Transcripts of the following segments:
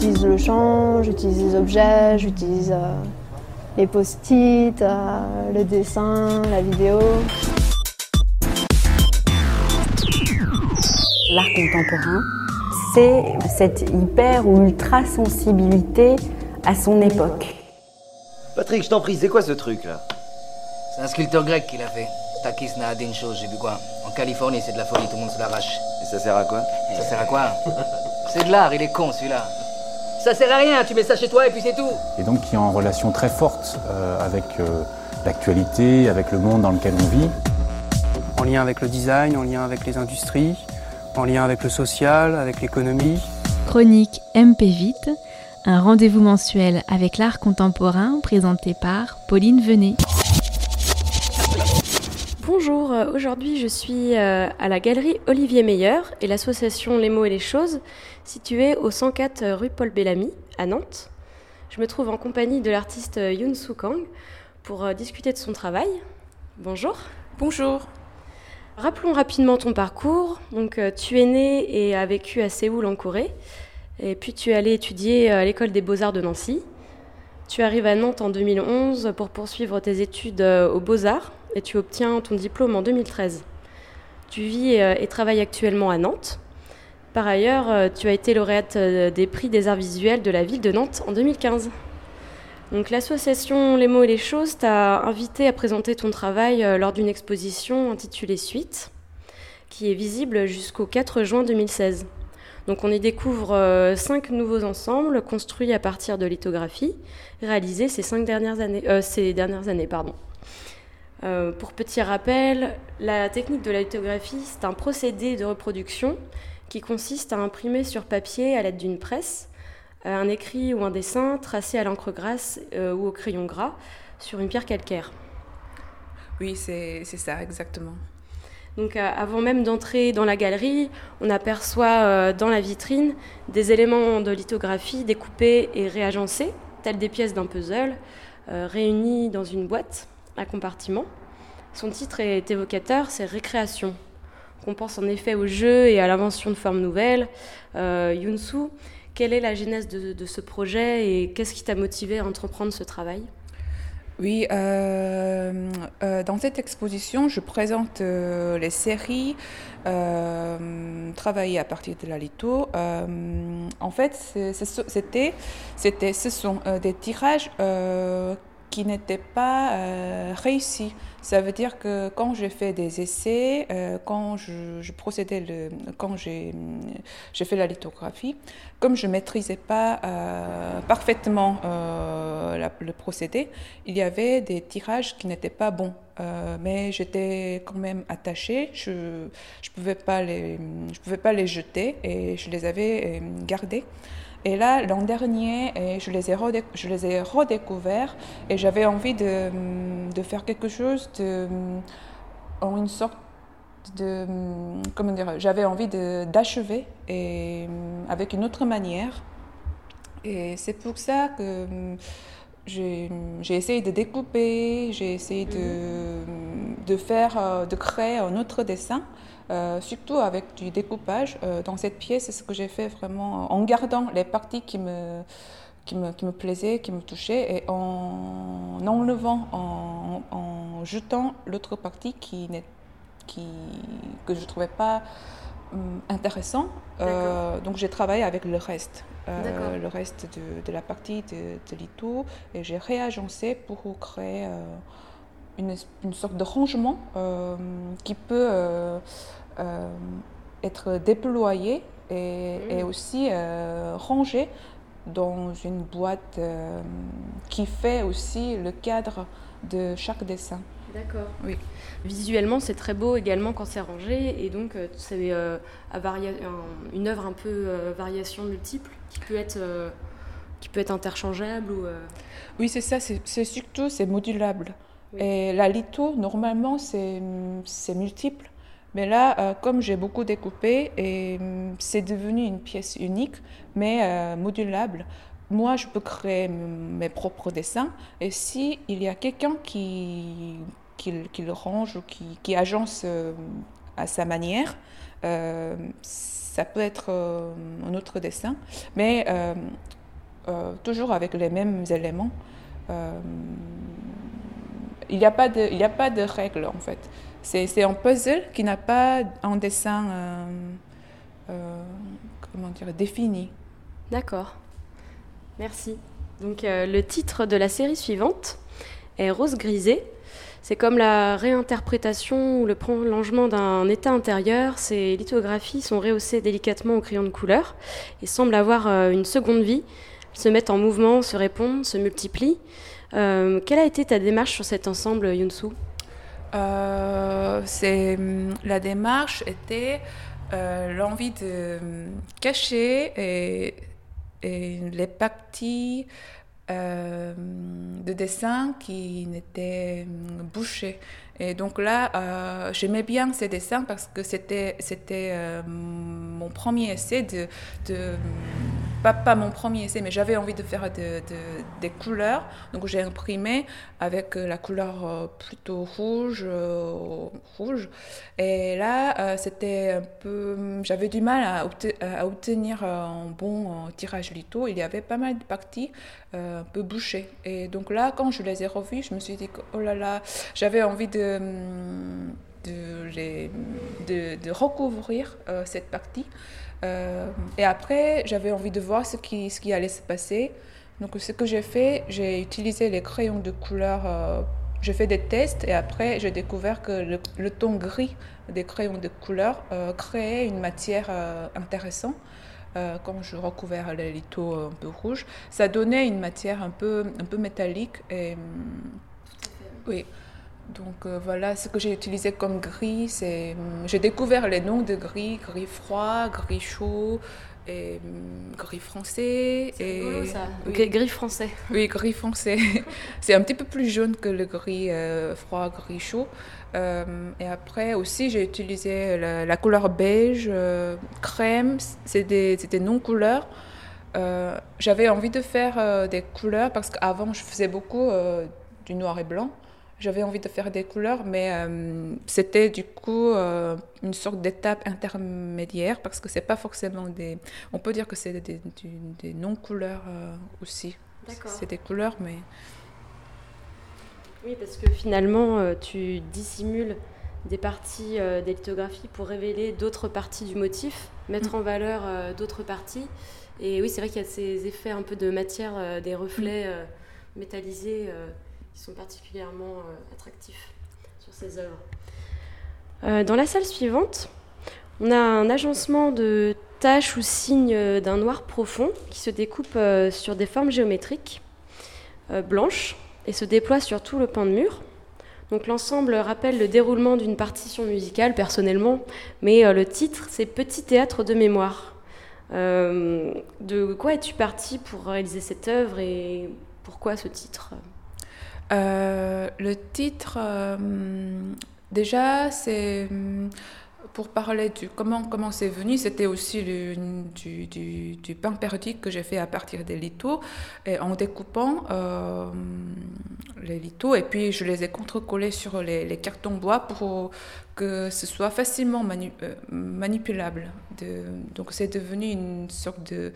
J'utilise le chant, j'utilise les objets, j'utilise les post-it, le dessin, la vidéo. L'art contemporain, c'est cette hyper ou ultra sensibilité à son époque. Patrick, je t'en prie, c'est quoi ce truc là? C'est un sculpteur grec qui l'a fait. Takis Naadinchos, j'ai vu quoi. En Californie, c'est de la folie, tout le monde se l'arrache. Et ça sert à quoi? Ça sert à quoi? C'est de l'art, il est con celui-là. Ça sert à rien, tu mets ça chez toi et puis c'est tout. Et donc qui est en relation très forte avec l'actualité, avec le monde dans lequel on vit. En lien avec le design, en lien avec les industries, en lien avec le social, avec l'économie. Chronique MP Vite, un rendez-vous mensuel avec l'art contemporain présenté par Pauline Venet. Bonjour, aujourd'hui je suis à la galerie Olivier Meyer et l'association Les mots et les choses, située au 104 rue Paul Bellamy, à Nantes. Je me trouve en compagnie de l'artiste Yoon-Soo Kang pour discuter de son travail. Bonjour. Bonjour. Rappelons rapidement ton parcours. Donc, tu es né et as vécu à Séoul en Corée, et puis tu es allé étudier à l'école des Beaux-Arts de Nancy. Tu arrives à Nantes en 2011 pour poursuivre tes études aux Beaux-Arts et tu obtiens ton diplôme en 2013. Tu vis et travailles actuellement à Nantes. Par ailleurs, tu as été lauréate des prix des arts visuels de la ville de Nantes en 2015. Donc, l'association Les mots et les choses t'a invité à présenter ton travail lors d'une exposition intitulée Suite, qui est visible jusqu'au 4 juin 2016. Donc, on y découvre 5 nouveaux ensembles construits à partir de lithographies réalisées ces dernières années. Pour petit rappel, la technique de la lithographie, c'est un procédé de reproduction qui consiste à imprimer sur papier à l'aide d'une presse un écrit ou un dessin tracé à l'encre grasse ou au crayon gras sur une pierre calcaire. Oui, c'est ça, exactement. Donc, avant même d'entrer dans la galerie, on aperçoit dans la vitrine des éléments de lithographie découpés et réagencés, tels des pièces d'un puzzle, réunis dans une boîte à compartiments. Son titre est évocateur, c'est Récréation. On pense en effet au jeu et à l'invention de formes nouvelles. Yoon-Soo, quelle est la genèse de ce projet et qu'est-ce qui t'a motivé à entreprendre ce travail ? Oui, dans cette exposition, je présente les séries travaillées à partir de la litho. En fait, ce sont des tirages qui n'étaient pas réussis. Ça veut dire que quand j'ai fait des essais, quand j'ai fait la lithographie, comme je ne maîtrisais pas parfaitement le procédé, il y avait des tirages qui n'étaient pas bons. Mais j'étais quand même attachée, je ne pouvais pas les jeter et je les avais gardés. Et là, l'an dernier, je les ai redécouverts et j'avais envie de faire quelque chose en une sorte de, comment dire, j'avais envie d'achever et avec une autre manière. Et c'est pour ça que j'ai essayé de découper, j'ai essayé de créer un autre dessin. Surtout avec du découpage. Dans cette pièce, c'est ce que j'ai fait vraiment en gardant les parties qui me plaisaient, qui me touchaient, et en enlevant, en jetant l'autre partie que je ne trouvais pas intéressant. Donc j'ai travaillé avec le reste. Le reste de la partie de litho, et j'ai réagencé pour créer une sorte de rangement qui peut être déployé et aussi rangé dans une boîte qui fait aussi le cadre de chaque dessin. D'accord. Oui. Visuellement, c'est très beau également quand c'est rangé, et donc c'est une œuvre un peu variation multiple qui peut être interchangeable ou. Oui, c'est ça. C'est modulable. Oui. Et la litho, normalement, c'est multiple. Mais là, comme j'ai beaucoup découpé, et c'est devenu une pièce unique, mais modulable. Moi, je peux créer mes propres dessins. Et s'il y a quelqu'un qui le range ou qui agence à sa manière, ça peut être un autre dessin, mais toujours avec les mêmes éléments. Il n'y a pas de règle en fait. C'est un puzzle qui n'a pas un dessin défini. D'accord. Merci. Donc le titre de la série suivante est Rose grisée. C'est comme la réinterprétation ou le prolongement d'un état intérieur. Ces lithographies sont rehaussées délicatement au crayon de couleur et semblent avoir une seconde vie. Elles se mettent en mouvement, se répondent, se multiplient. Quelle a été ta démarche sur cet ensemble, Younsu ? La démarche était l'envie de cacher et les parties de dessin qui n'étaient bouchées. Et donc là, j'aimais bien ces dessins parce que c'était mon premier essai pas mon premier essai, mais j'avais envie de faire des couleurs. Donc j'ai imprimé avec la couleur plutôt rouge. Et là, c'était un peu... J'avais du mal à obtenir un bon tirage litho. Il y avait pas mal de parties un peu bouchées. Et donc là, quand je les ai revues, je me suis dit que, oh là là, j'avais envie de recouvrir cette partie. Et après, j'avais envie de voir ce qui allait se passer. Donc, ce que j'ai fait, j'ai utilisé les crayons de couleur. J'ai fait des tests et après, j'ai découvert que le ton gris des crayons de couleur créait une matière intéressante. Quand je recouvrais les lithos un peu rouges, ça donnait une matière un peu métallique. Et, oui. Donc voilà ce que j'ai utilisé comme gris. J'ai découvert les noms de gris froid, gris chaud et gris foncé. C'est rigolo, ça. Oui. Gris foncé. Oui, gris foncé. C'est un petit peu plus jaune que le gris froid, gris chaud. Et après aussi j'ai utilisé la couleur beige, crème, c'était non-couleurs. J'avais envie de faire des couleurs parce qu'avant je faisais beaucoup du noir et blanc. J'avais envie de faire des couleurs, mais c'était du coup une sorte d'étape intermédiaire parce que c'est pas forcément des... On peut dire que c'est des non-couleurs aussi. D'accord. C'est des couleurs, mais... Oui, parce que finalement, tu dissimules des parties des lithographies pour révéler d'autres parties du motif, mettre en valeur d'autres parties. Et oui, c'est vrai qu'il y a ces effets un peu de matière, des reflets métallisés qui sont particulièrement attractifs sur ces œuvres. Dans la salle suivante, on a un agencement de taches ou signes d'un noir profond qui se découpe sur des formes géométriques blanches et se déploie sur tout le pan de mur. Donc l'ensemble rappelle le déroulement d'une partition musicale, personnellement, mais le titre, c'est Petit théâtre de mémoire. De quoi es-tu partie pour réaliser cette œuvre et pourquoi ce titre ? Le titre, déjà, c'est pour parler du comment c'est venu. C'était aussi du pain perdu que j'ai fait à partir des lithos, et en découpant les lithos, et puis je les ai contre-collés sur les cartons bois pour que ce soit facilement manipulable. Donc c'est devenu une sorte de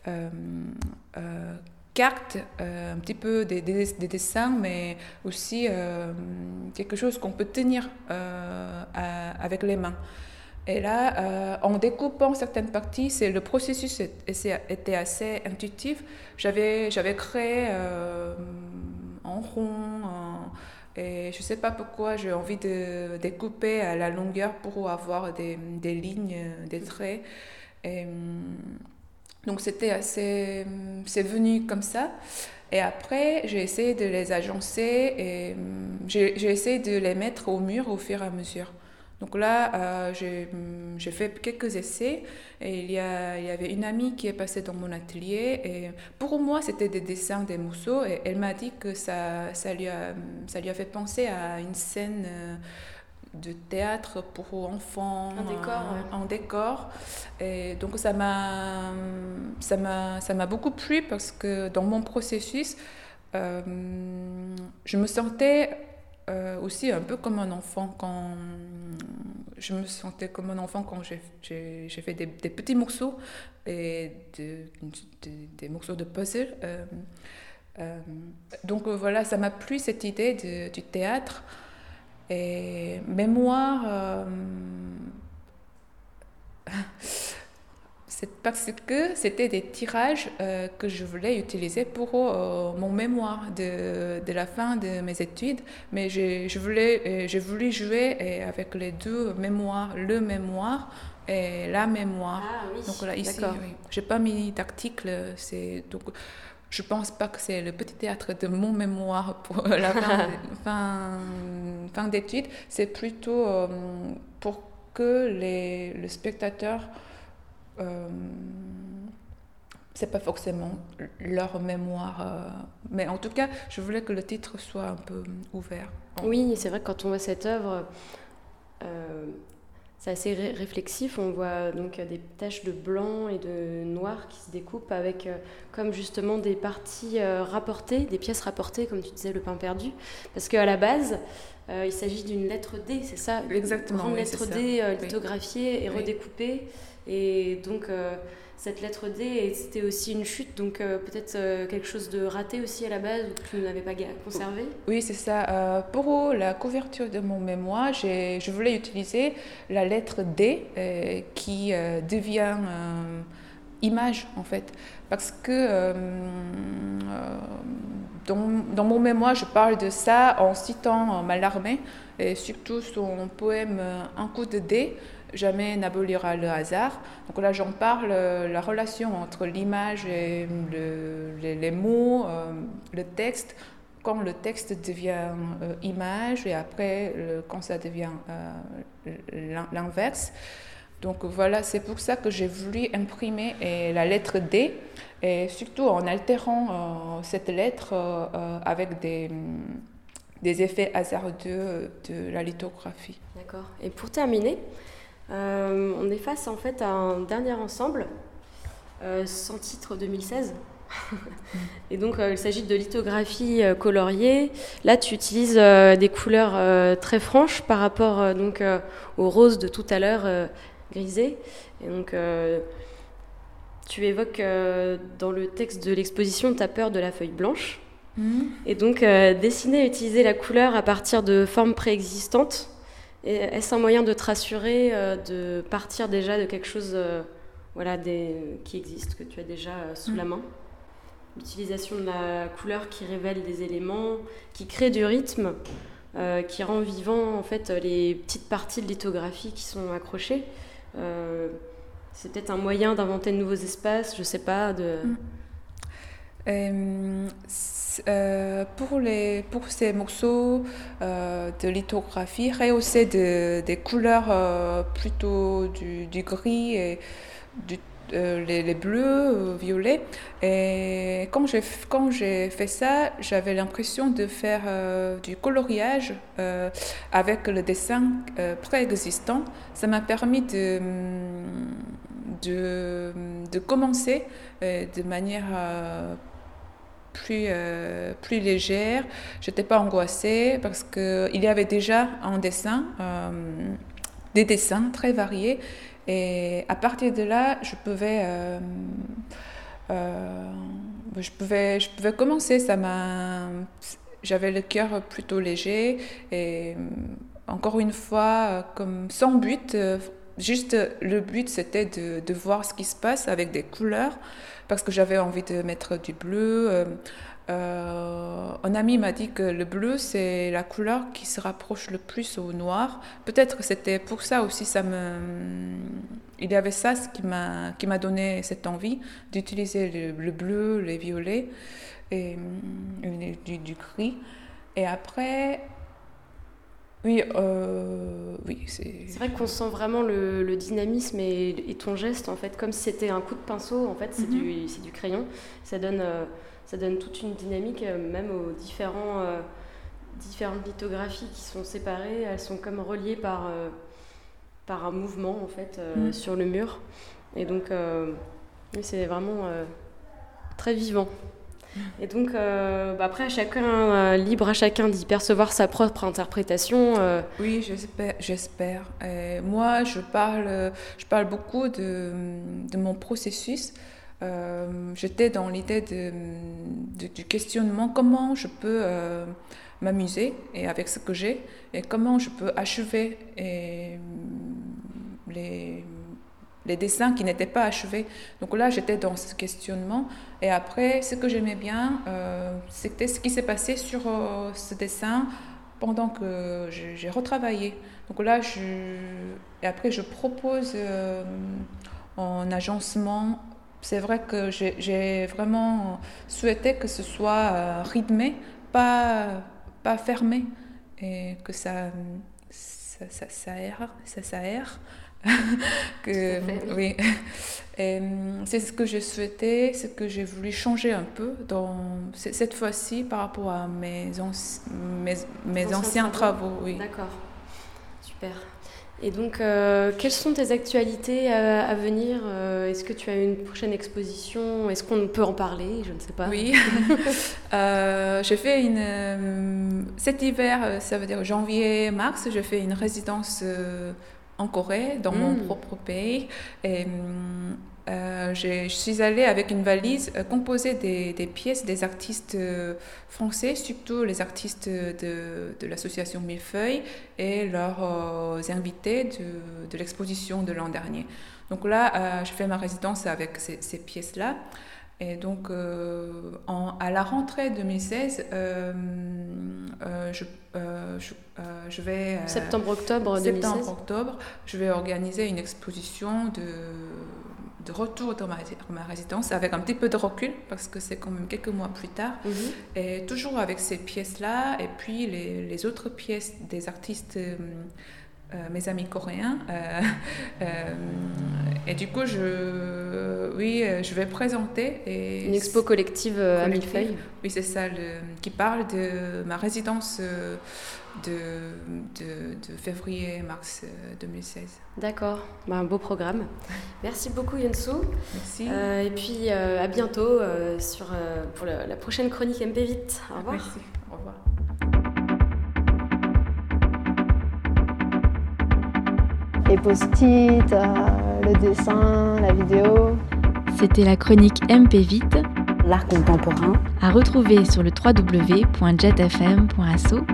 carte, un petit peu des dessins, mais aussi quelque chose qu'on peut tenir avec les mains. Et là, en découpant certaines parties, le processus était assez intuitif. J'avais créé en rond, et je ne sais pas pourquoi j'ai envie de découper à la longueur pour avoir des lignes, des traits. Et, donc c'est venu comme ça. Et après, j'ai essayé de les agencer et j'ai essayé de les mettre au mur au fur et à mesure. Donc là, j'ai fait quelques essais et il y avait une amie qui est passée dans mon atelier et pour moi, c'était des dessins, des morceaux et elle m'a dit que ça lui a fait penser à une scène de théâtre pour enfants, en décor. Et donc ça m'a beaucoup plu parce que dans mon processus, je me sentais aussi un peu comme un enfant quand je me sentais comme un enfant quand j'ai fait des petits morceaux et des morceaux de puzzle. Donc voilà, ça m'a plu cette idée du théâtre. Et mémoire, c'est parce que c'était des tirages que je voulais utiliser pour mon mémoire de la fin de mes études. Mais j'ai voulu jouer avec les deux mémoires, le mémoire et la mémoire. Ah oui, donc là, ici, d'accord. oui. J'ai pas mis d'article, donc je pense pas que c'est le petit théâtre de mon mémoire pour la fin d'études. C'est plutôt pour que le spectateur, c'est pas forcément leur mémoire, mais en tout cas, je voulais que le titre soit un peu ouvert. Oui, c'est vrai que quand on voit cette œuvre, c'est assez réflexif. On voit donc des taches de blanc et de noir qui se découpent avec comme justement des parties rapportées, des pièces rapportées, comme tu disais, le pain perdu. Parce qu'à la base, il s'agit d'une lettre D, c'est ça? Exactement. Une grande oui, lettre c'est D ça. lithographiée et Oui. redécoupée. Et donc, cette lettre D, c'était aussi une chute, donc peut-être quelque chose de raté aussi à la base, ou que tu n'avais pas conservé? Oui, c'est ça. Pour la couverture de mon mémoire, je voulais utiliser la lettre D qui devient image, en fait. Parce que dans mon mémoire, je parle de ça en citant Mallarmé, et surtout son poème Un coup de dé. Jamais n'abolira le hasard. Donc là, j'en parle, la relation entre l'image et les mots, le texte, quand le texte devient image et après, quand ça devient l'inverse. Donc voilà, c'est pour ça que j'ai voulu imprimer la lettre D, et surtout en altérant cette lettre avec des effets hasardeux de la lithographie. D'accord. Et pour terminer, on est face en fait à un dernier ensemble, sans titre 2016. Et donc il s'agit de lithographie coloriée. Là tu utilises des couleurs très franches par rapport donc au rose de tout à l'heure, grisé. Et donc tu évoques dans le texte de l'exposition ta peur de la feuille blanche. Et donc dessiner et utiliser la couleur à partir de formes préexistantes. Et est-ce un moyen de te rassurer, de partir déjà de quelque chose qui existe, que tu as déjà sous la main? L'utilisation de la couleur qui révèle des éléments, qui crée du rythme, qui rend vivant en fait les petites parties de lithographie qui sont accrochées. C'est peut-être un moyen d'inventer de nouveaux espaces, je sais pas. Pour ces morceaux de lithographie, rehausser des couleurs plutôt du gris et les bleus, violets. Et quand j'ai fait ça, j'avais l'impression de faire du coloriage avec le dessin préexistant. Ça m'a permis de commencer de manière plus légère. Je n'étais pas angoissée parce qu'il y avait déjà un dessin, des dessins très variés. Et à partir de là, je pouvais commencer. J'avais le cœur plutôt léger. Et encore une fois, comme sans but, juste le but c'était de voir ce qui se passe avec des couleurs, parce que j'avais envie de mettre du bleu. Un ami m'a dit que le bleu c'est la couleur qui se rapproche le plus au noir. Peut-être que c'était pour ça aussi, il y avait ça qui m'a donné cette envie d'utiliser le bleu, les violets et du gris. Et après, oui, c'est vrai qu'on sent vraiment le dynamisme et ton geste, en fait, comme si c'était un coup de pinceau. En fait, c'est du crayon. Ça donne toute une dynamique, même aux différentes lithographies qui sont séparées. Elles sont comme reliées par un mouvement, en fait, sur le mur. Et donc, oui, c'est vraiment très vivant. Et donc, après, libre à chacun d'y percevoir sa propre interprétation. Oui, j'espère. Moi, je parle beaucoup de mon processus. J'étais dans l'idée du questionnement, comment je peux m'amuser et avec ce que j'ai, et comment je peux achever les dessins qui n'étaient pas achevés. Donc là, j'étais dans ce questionnement. Et après, ce que j'aimais bien, c'était ce qui s'est passé sur ce dessin pendant que j'ai retravaillé. Donc là, et après, je propose en agencement. C'est vrai que j'ai vraiment souhaité que ce soit rythmé, pas fermé, et que ça aère. Oui. C'est ce que j'ai souhaité, ce que j'ai voulu changer un peu cette fois-ci par rapport à mes anciens travaux. Oui. D'accord, super. Et donc, quelles sont tes actualités à venir? Est-ce que tu as une prochaine exposition? Est-ce qu'on peut en parler? Je ne sais pas. Oui. J'ai fait cet hiver, ça veut dire janvier-mars, je fais une résidence en Corée, dans mon propre pays. Et je suis allée avec une valise composée des pièces des artistes français, surtout les artistes de l'association Millefeuille et leurs invités de l'exposition de l'an dernier. Donc là, je fais ma résidence avec ces pièces-là. Et donc, à la rentrée 2016, je vais... Septembre-octobre 2016. Septembre-octobre, je vais organiser une exposition de retour dans ma résidence avec un petit peu de recul, parce que c'est quand même quelques mois plus tard. Et toujours avec ces pièces-là, et puis les autres pièces des artistes... mes amis coréens. Et du coup, je vais présenter. Une expo collective à Millefeuille. Oui, c'est ça, qui parle de ma résidence de février-mars 2016. D'accord, un beau programme. Merci beaucoup Yeonsoo. Merci. Et puis à bientôt pour la prochaine chronique MP Vite. Au revoir. Merci, au revoir. Les post-it, le dessin, la vidéo. C'était la chronique MP Vite, l'art contemporain, à retrouver sur le www.jetfm.asso.fr.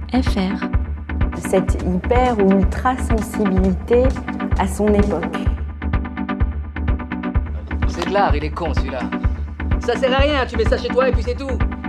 Cette hyper ou ultra sensibilité à son époque. C'est de l'art, il est con celui-là. Ça sert à rien, tu mets ça chez toi et puis c'est tout.